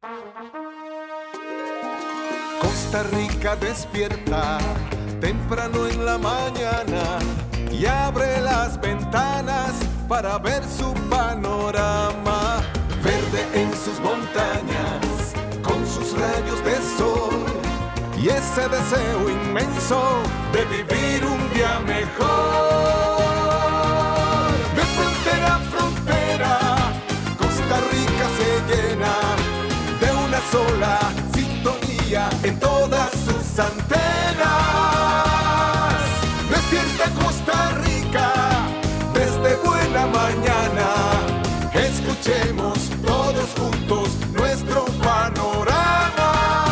Costa Rica despierta temprano en la mañana y abre las ventanas para ver su panorama. Verde en sus montañas, con sus rayos de sol y ese deseo inmenso de vivir un día mejor. De frontera a frontera, Costa Rica se llena de una sola sintonía en todas sus antenas. Despierta Costa Rica desde buena mañana. Escuchemos todos juntos nuestro panorama.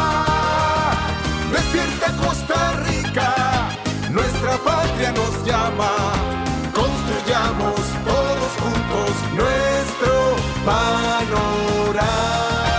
Despierta Costa Rica, nuestra patria nos llama. Construyamos todos juntos nuestro panorama.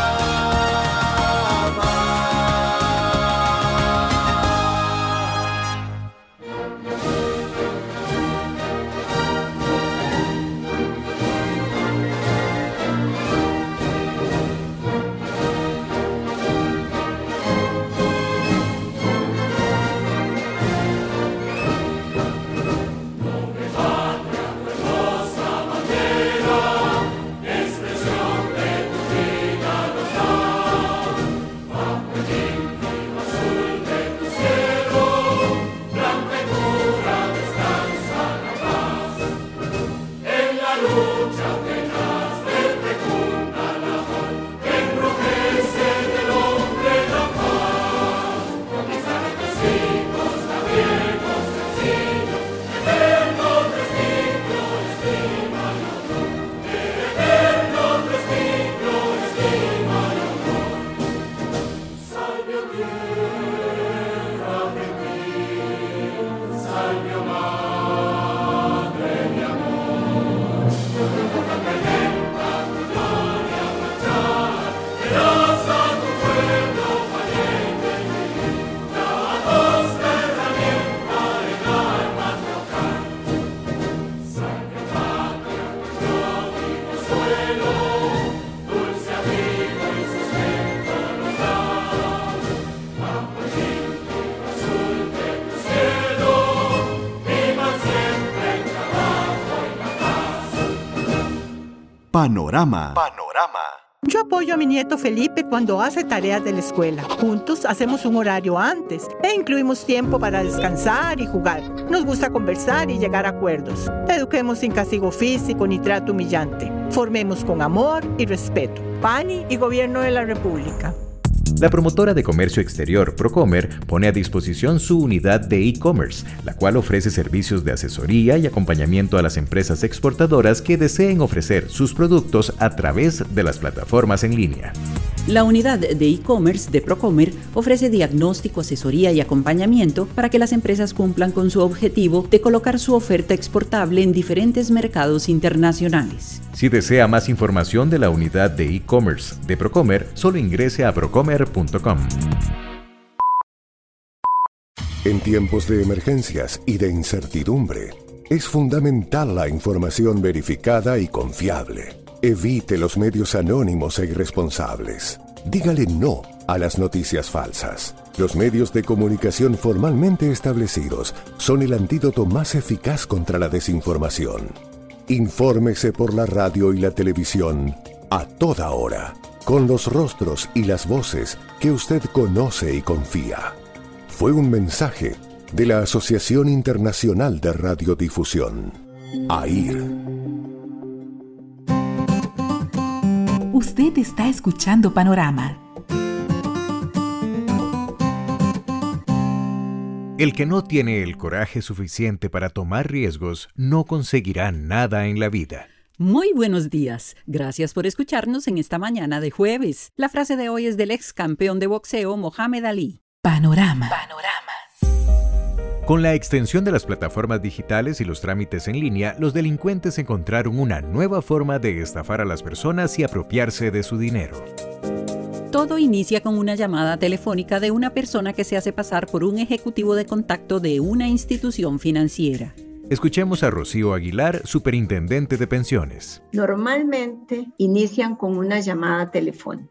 Panorama. Yo apoyo a mi nieto Felipe cuando hace tareas de la escuela. Juntos hacemos un horario antes e incluimos tiempo para descansar y jugar. Nos gusta conversar y llegar a acuerdos. Eduquemos sin castigo físico ni trato humillante. Formemos con amor y respeto. PANI y Gobierno de la República. La promotora de comercio exterior Procomer pone a disposición su unidad de e-commerce, la cual ofrece servicios de asesoría y acompañamiento a las empresas exportadoras que deseen ofrecer sus productos a través de las plataformas en línea. La unidad de e-commerce de Procomer ofrece diagnóstico, asesoría y acompañamiento para que las empresas cumplan con su objetivo de colocar su oferta exportable en diferentes mercados internacionales. Si desea más información de la unidad de e-commerce de Procomer, solo ingrese a procomer.com. En tiempos de emergencias y de incertidumbre, es fundamental la información verificada y confiable. Evite los medios anónimos e irresponsables. Dígale no a las noticias falsas. Los medios de comunicación formalmente establecidos son el antídoto más eficaz contra la desinformación. Infórmese por la radio y la televisión a toda hora, con los rostros y las voces que usted conoce y confía. Fue un mensaje de la Asociación Internacional de Radiodifusión, AIR. Usted está escuchando Panorama. El que no tiene el coraje suficiente para tomar riesgos no conseguirá nada en la vida. Muy buenos días. Gracias por escucharnos en esta mañana de jueves. La frase de hoy es del ex campeón de boxeo Mohamed Ali. Panorama. Con la extensión de las plataformas digitales y los trámites en línea, los delincuentes encontraron una nueva forma de estafar a las personas y apropiarse de su dinero. Todo inicia con una llamada telefónica de una persona que se hace pasar por un ejecutivo de contacto de una institución financiera. Escuchemos a Rocío Aguilar, superintendente de pensiones. Normalmente inician con una llamada telefónica.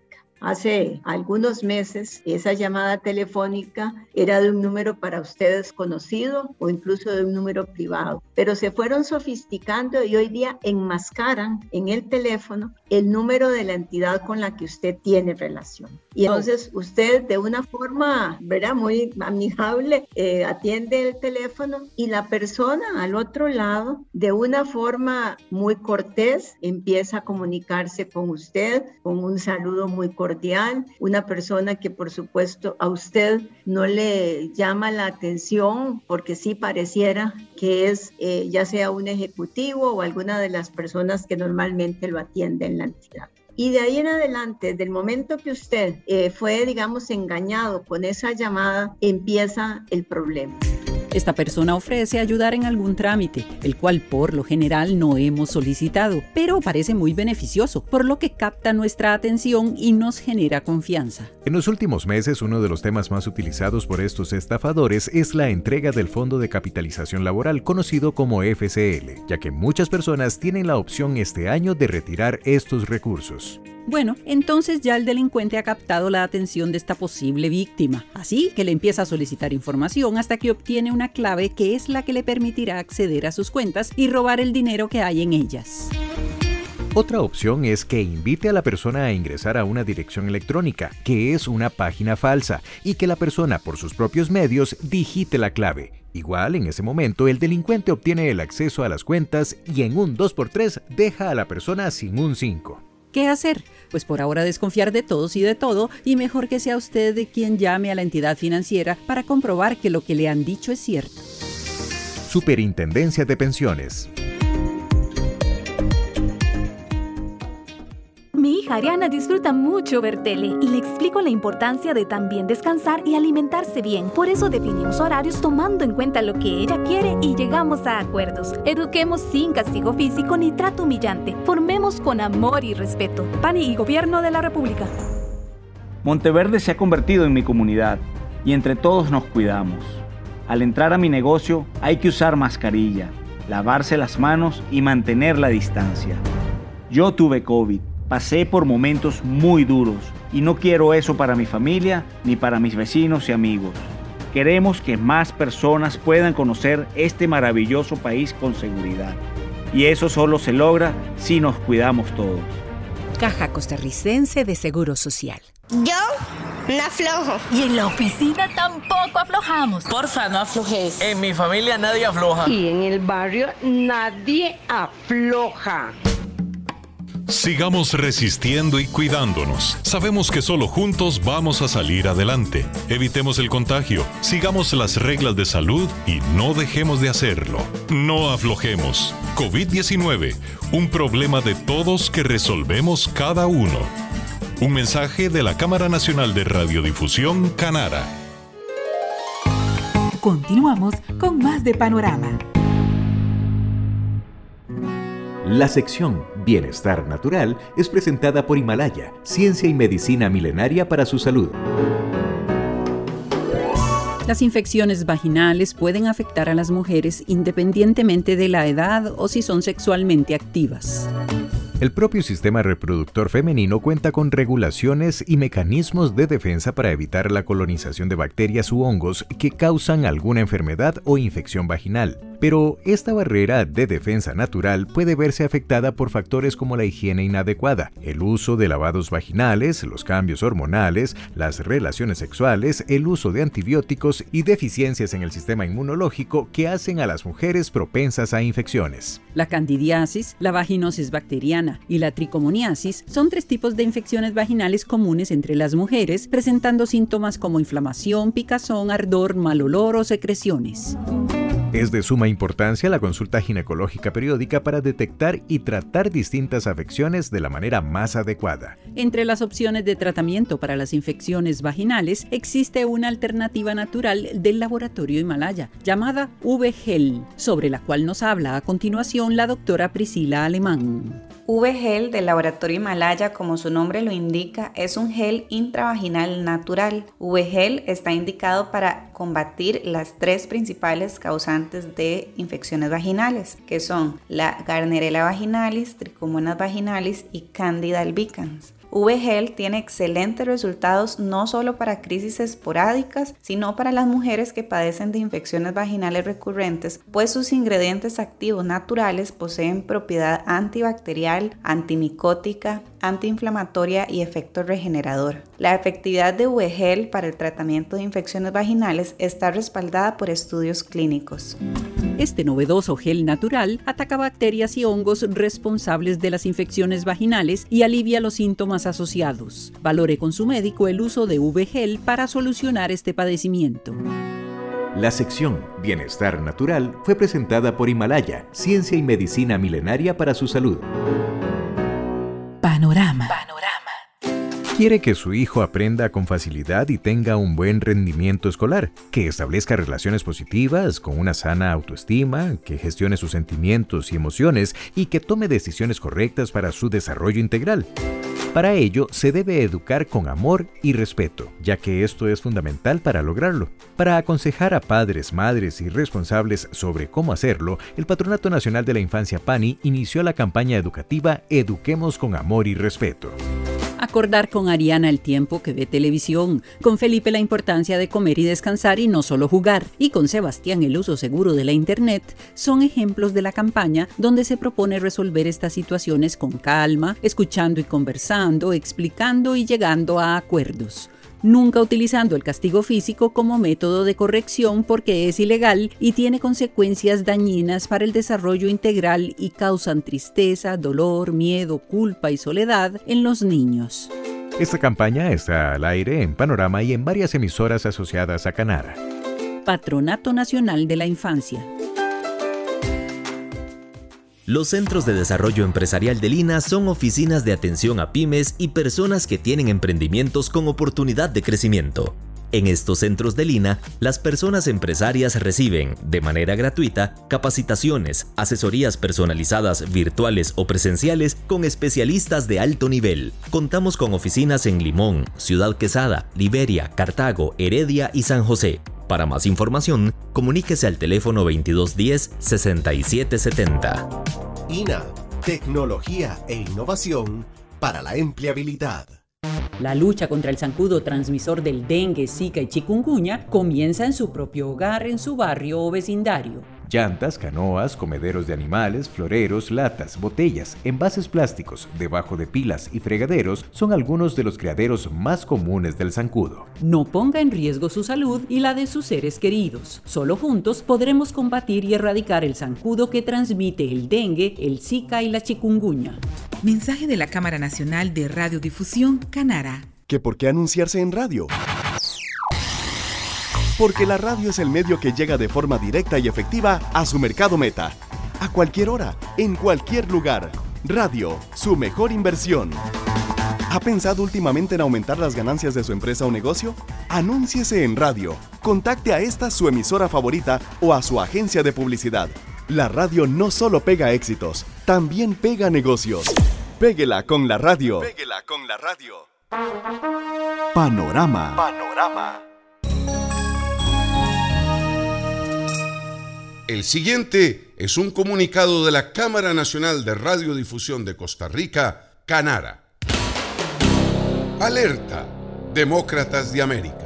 hace algunos meses esa llamada telefónica era de un número para usted desconocido o incluso de un número privado, pero se fueron sofisticando y hoy día enmascaran en el teléfono el número de la entidad con la que usted tiene relación. Y entonces usted de una forma, ¿verdad?, muy amigable atiende el teléfono y la persona al otro lado de una forma muy cortés empieza a comunicarse con usted con un saludo muy cordial, una persona que por supuesto a usted no le llama la atención porque sí pareciera que es ya sea un ejecutivo o alguna de las personas que normalmente lo atienden en la entidad. Y de ahí en adelante, del momento que usted fue, digamos, engañado con esa llamada, empieza el problema. Esta persona ofrece ayudar en algún trámite, el cual por lo general no hemos solicitado, pero parece muy beneficioso, por lo que capta nuestra atención y nos genera confianza. En los últimos meses, uno de los temas más utilizados por estos estafadores es la entrega del Fondo de Capitalización Laboral, conocido como FCL, ya que muchas personas tienen la opción este año de retirar estos recursos. Bueno, entonces ya el delincuente ha captado la atención de esta posible víctima, así que le empieza a solicitar información hasta que obtiene una clave que es la que le permitirá acceder a sus cuentas y robar el dinero que hay en ellas. Otra opción es que invite a la persona a ingresar a una dirección electrónica, que es una página falsa, y que la persona por sus propios medios digite la clave. Igual, en ese momento, el delincuente obtiene el acceso a las cuentas y en un 2x3 deja a la persona sin un 5. ¿Qué hacer? Pues por ahora desconfiar de todos y de todo, y mejor que sea usted quien llame a la entidad financiera para comprobar que lo que le han dicho es cierto. Superintendencia de Pensiones. Mi hija Ariana disfruta mucho ver tele y le explico la importancia de también descansar y alimentarse bien. Por eso definimos horarios tomando en cuenta lo que ella quiere y llegamos a acuerdos. Eduquemos sin castigo físico ni trato humillante. Formemos con amor y respeto. PANI y Gobierno de la República. Monteverde se ha convertido en mi comunidad y entre todos nos cuidamos. Al entrar a mi negocio hay que usar mascarilla, lavarse las manos y mantener la distancia. Yo tuve COVID. Pasé por momentos muy duros y no quiero eso para mi familia ni para mis vecinos y amigos. Queremos que más personas puedan conocer este maravilloso país con seguridad. Y eso solo se logra si nos cuidamos todos. Caja Costarricense de Seguro Social. Yo no aflojo. Y en la oficina tampoco aflojamos. Porfa, no aflojes. En mi familia nadie afloja. Y en el barrio nadie afloja. Sigamos resistiendo y cuidándonos. Sabemos que solo juntos vamos a salir adelante. Evitemos el contagio, sigamos las reglas de salud y no dejemos de hacerlo. No aflojemos. COVID-19, un problema de todos que resolvemos cada uno. Un mensaje de la Cámara Nacional de Radiodifusión, Canara. Continuamos con más de Panorama. La sección Bienestar Natural es presentada por Himalaya, ciencia y medicina milenaria para su salud. Las infecciones vaginales pueden afectar a las mujeres independientemente de la edad o si son sexualmente activas. El propio sistema reproductor femenino cuenta con regulaciones y mecanismos de defensa para evitar la colonización de bacterias u hongos que causan alguna enfermedad o infección vaginal. Pero esta barrera de defensa natural puede verse afectada por factores como la higiene inadecuada, el uso de lavados vaginales, los cambios hormonales, las relaciones sexuales, el uso de antibióticos y deficiencias en el sistema inmunológico que hacen a las mujeres propensas a infecciones. La candidiasis, la vaginosis bacteriana y la tricomoniasis son 3 tipos de infecciones vaginales comunes entre las mujeres, presentando síntomas como inflamación, picazón, ardor, mal olor o secreciones. Es de suma importancia la consulta ginecológica periódica para detectar y tratar distintas afecciones de la manera más adecuada. Entre las opciones de tratamiento para las infecciones vaginales existe una alternativa natural del laboratorio Himalaya, llamada V-Gel, sobre la cual nos habla a continuación la doctora Priscila Alemán. V-Gel del laboratorio Himalaya, como su nombre lo indica, es un gel intravaginal natural. V-Gel está indicado para combatir las 3 principales causantes de infecciones vaginales, que son la Gardnerella vaginalis, Trichomonas vaginalis y Candida albicans. VGel tiene excelentes resultados no solo para crisis esporádicas, sino para las mujeres que padecen de infecciones vaginales recurrentes, pues sus ingredientes activos naturales poseen propiedad antibacterial, antimicótica, antiinflamatoria y efecto regenerador. La efectividad de VGel para el tratamiento de infecciones vaginales está respaldada por estudios clínicos. Este novedoso gel natural ataca bacterias y hongos responsables de las infecciones vaginales y alivia los síntomas asociados. Valore con su médico el uso de VGel para solucionar este padecimiento. La sección Bienestar Natural fue presentada por Himalaya, ciencia y medicina milenaria para su salud. Panorama. ¿Quiere que su hijo aprenda con facilidad y tenga un buen rendimiento escolar? Que establezca relaciones positivas, con una sana autoestima, que gestione sus sentimientos y emociones y que tome decisiones correctas para su desarrollo integral. Para ello, se debe educar con amor y respeto, ya que esto es fundamental para lograrlo. Para aconsejar a padres, madres y responsables sobre cómo hacerlo, el Patronato Nacional de la Infancia PANI inició la campaña educativa Eduquemos con Amor y Respeto. Acordar con Ariana el tiempo que ve televisión, con Felipe la importancia de comer y descansar y no solo jugar, y con Sebastián el uso seguro de la Internet, son ejemplos de la campaña donde se propone resolver estas situaciones con calma, escuchando y conversando, explicando y llegando a acuerdos. Nunca utilizando el castigo físico como método de corrección porque es ilegal y tiene consecuencias dañinas para el desarrollo integral y causan tristeza, dolor, miedo, culpa y soledad en los niños. Esta campaña está al aire en Panorama y en varias emisoras asociadas a Canara. Patronato Nacional de la Infancia. Los Centros de Desarrollo Empresarial de Lina son oficinas de atención a pymes y personas que tienen emprendimientos con oportunidad de crecimiento. En estos centros de Lina, las personas empresarias reciben, de manera gratuita, capacitaciones, asesorías personalizadas virtuales o presenciales con especialistas de alto nivel. Contamos con oficinas en Limón, Ciudad Quesada, Liberia, Cartago, Heredia y San José. Para más información, comuníquese al teléfono 2210-6770. INA, tecnología e innovación para la empleabilidad. La lucha contra el zancudo transmisor del dengue, zika y chikungunya comienza en su propio hogar, en su barrio o vecindario. Llantas, canoas, comederos de animales, floreros, latas, botellas, envases plásticos, debajo de pilas y fregaderos son algunos de los criaderos más comunes del zancudo. No ponga en riesgo su salud y la de sus seres queridos. Solo juntos podremos combatir y erradicar el zancudo que transmite el dengue, el zika y la chikungunya. Mensaje de la Cámara Nacional de Radiodifusión, Canara. ¿Que por qué anunciarse en radio? Porque la radio es el medio que llega de forma directa y efectiva a su mercado meta. A cualquier hora, en cualquier lugar. Radio, su mejor inversión. ¿Ha pensado últimamente en aumentar las ganancias de su empresa o negocio? Anúnciese en radio. Contacte a esta su emisora favorita o a su agencia de publicidad. La radio no solo pega éxitos, también pega negocios. Péguela con la radio. Péguela con la radio. Panorama. El siguiente es un comunicado de la Cámara Nacional de Radiodifusión de Costa Rica, Canara. Alerta, demócratas de América.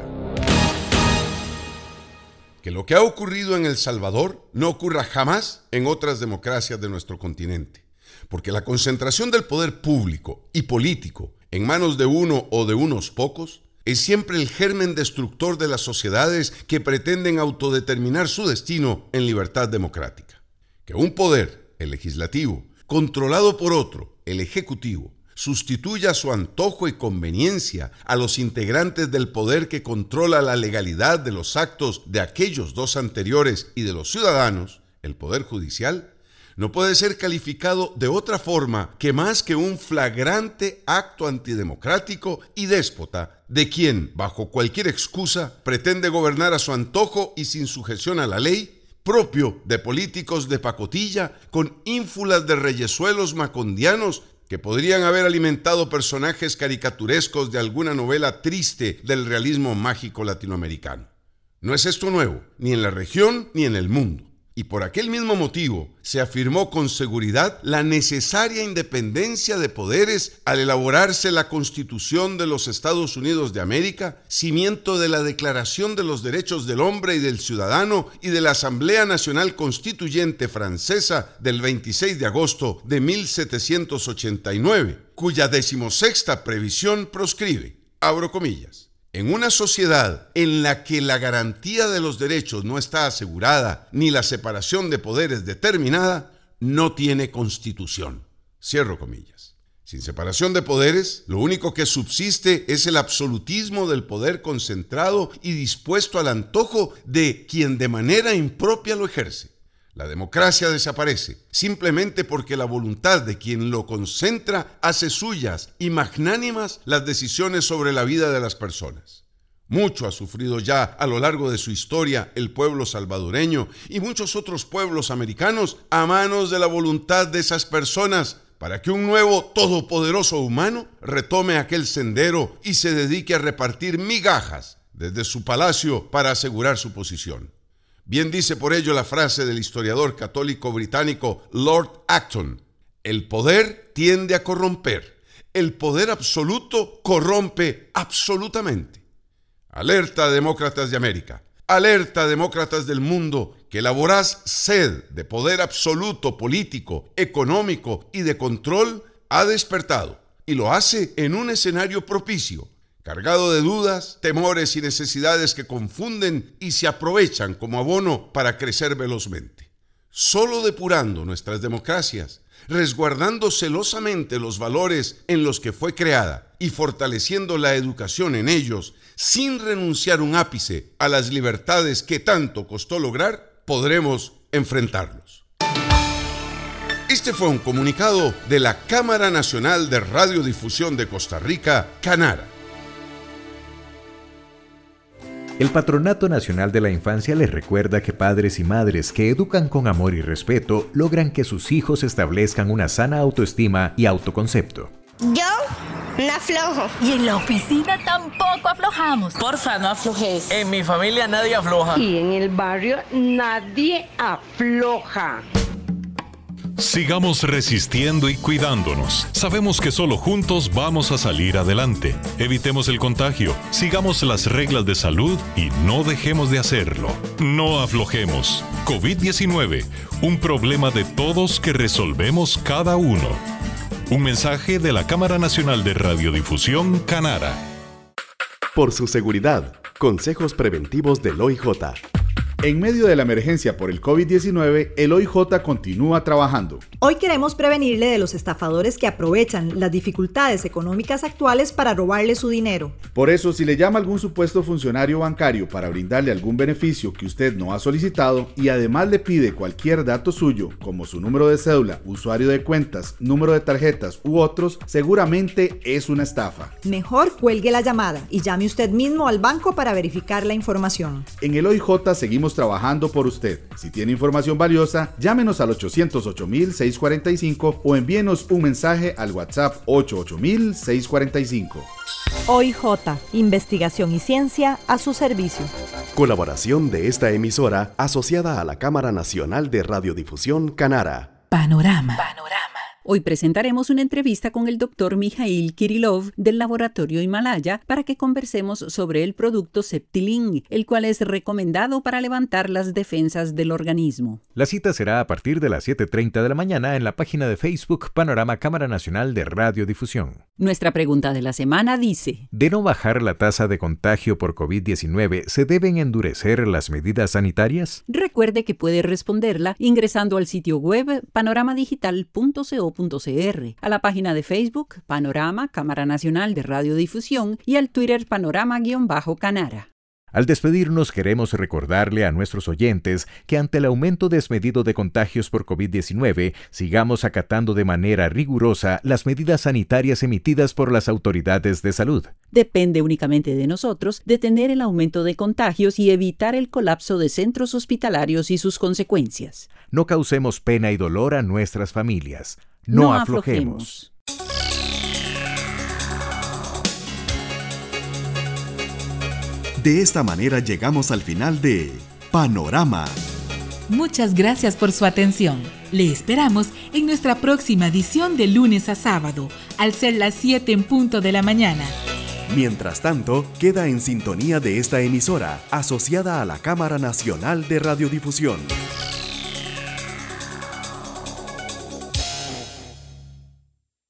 Que lo que ha ocurrido en El Salvador no ocurra jamás en otras democracias de nuestro continente. Porque la concentración del poder público y político en manos de uno o de unos pocos es siempre el germen destructor de las sociedades que pretenden autodeterminar su destino en libertad democrática. Que un poder, el legislativo, controlado por otro, el ejecutivo, sustituya a su antojo y conveniencia a los integrantes del poder que controla la legalidad de los actos de aquellos dos anteriores y de los ciudadanos, el poder judicial, no puede ser calificado de otra forma que más que un flagrante acto antidemocrático y déspota de quien, bajo cualquier excusa, pretende gobernar a su antojo y sin sujeción a la ley, propio de políticos de pacotilla con ínfulas de reyesuelos macondianos que podrían haber alimentado personajes caricaturescos de alguna novela triste del realismo mágico latinoamericano. No es esto nuevo, ni en la región ni en el mundo. Y por aquel mismo motivo se afirmó con seguridad la necesaria independencia de poderes al elaborarse la Constitución de los Estados Unidos de América, cimiento de la Declaración de los Derechos del Hombre y del Ciudadano y de la Asamblea Nacional Constituyente Francesa del 26 de agosto de 1789, cuya 16ª previsión proscribe, abro comillas, en una sociedad en la que la garantía de los derechos no está asegurada ni la separación de poderes determinada, no tiene constitución. Cierro comillas. Sin separación de poderes, lo único que subsiste es el absolutismo del poder concentrado y dispuesto al antojo de quien de manera impropia lo ejerce. La democracia desaparece simplemente porque la voluntad de quien lo concentra hace suyas y magnánimas las decisiones sobre la vida de las personas. Mucho ha sufrido ya a lo largo de su historia el pueblo salvadoreño y muchos otros pueblos americanos a manos de la voluntad de esas personas para que un nuevo todopoderoso humano retome aquel sendero y se dedique a repartir migajas desde su palacio para asegurar su posición. Bien dice por ello la frase del historiador católico británico Lord Acton: el poder tiende a corromper, el poder absoluto corrompe absolutamente. Alerta, demócratas de América, alerta, demócratas del mundo, que la voraz sed de poder absoluto político, económico y de control ha despertado, y lo hace en un escenario propicio, cargado de dudas, temores y necesidades que confunden y se aprovechan como abono para crecer velozmente. Solo depurando nuestras democracias, resguardando celosamente los valores en los que fue creada y fortaleciendo la educación en ellos, sin renunciar un ápice a las libertades que tanto costó lograr, podremos enfrentarlos. Este fue un comunicado de la Cámara Nacional de Radiodifusión de Costa Rica, Canara. El Patronato Nacional de la Infancia les recuerda que padres y madres que educan con amor y respeto logran que sus hijos establezcan una sana autoestima y autoconcepto. Yo no aflojo. Y en la oficina tampoco aflojamos. Porfa, no aflojes. En mi familia nadie afloja. Y en el barrio nadie afloja. Sigamos resistiendo y cuidándonos. Sabemos que solo juntos vamos a salir adelante. Evitemos el contagio, sigamos las reglas de salud y no dejemos de hacerlo. No aflojemos. COVID-19, un problema de todos que resolvemos cada uno. Un mensaje de la Cámara Nacional de Radiodifusión, Canara. Por su seguridad, consejos preventivos del OIJ. En medio de la emergencia por el COVID-19, el OIJ continúa trabajando. Hoy queremos prevenirle de los estafadores que aprovechan las dificultades económicas actuales para robarle su dinero. Por eso, si le llama algún supuesto funcionario bancario para brindarle algún beneficio que usted no ha solicitado y además le pide cualquier dato suyo, como su número de cédula, usuario de cuentas, número de tarjetas u otros, seguramente es una estafa. Mejor cuelgue la llamada y llame usted mismo al banco para verificar la información. En el OIJ seguimos trabajando por usted. Si tiene información valiosa, llámenos al 808-645 o envíenos un mensaje al WhatsApp 88000-645. OIJ, investigación y ciencia a su servicio. Colaboración de esta emisora asociada a la Cámara Nacional de Radiodifusión, Canara. Panorama. Hoy presentaremos una entrevista con el Dr. Mikhail Kirillov del Laboratorio Himalaya para que conversemos sobre el producto Septilin, el cual es recomendado para levantar las defensas del organismo. La cita será a partir de las 7:30 de la mañana en la página de Facebook Panorama Cámara Nacional de Radiodifusión. Nuestra pregunta de la semana dice: ¿de no bajar la tasa de contagio por COVID-19 se deben endurecer las medidas sanitarias? Recuerde que puede responderla ingresando al sitio web panoramadigital.co.cr, a la página de Facebook Panorama Cámara Nacional de Radiodifusión y al Twitter Panorama-Canara. Al despedirnos, queremos recordarle a nuestros oyentes que ante el aumento desmedido de contagios por COVID-19, sigamos acatando de manera rigurosa las medidas sanitarias emitidas por las autoridades de salud. Depende únicamente de nosotros detener el aumento de contagios y evitar el colapso de centros hospitalarios y sus consecuencias. No causemos pena y dolor a nuestras familias. No aflojemos. De esta manera llegamos al final de Panorama, Muchas gracias por su atención. Le esperamos en nuestra próxima edición de lunes a sábado, al ser las 7 en punto de la mañana. Mientras tanto, queda en sintonía de esta emisora, asociada a la Cámara Nacional de Radiodifusión.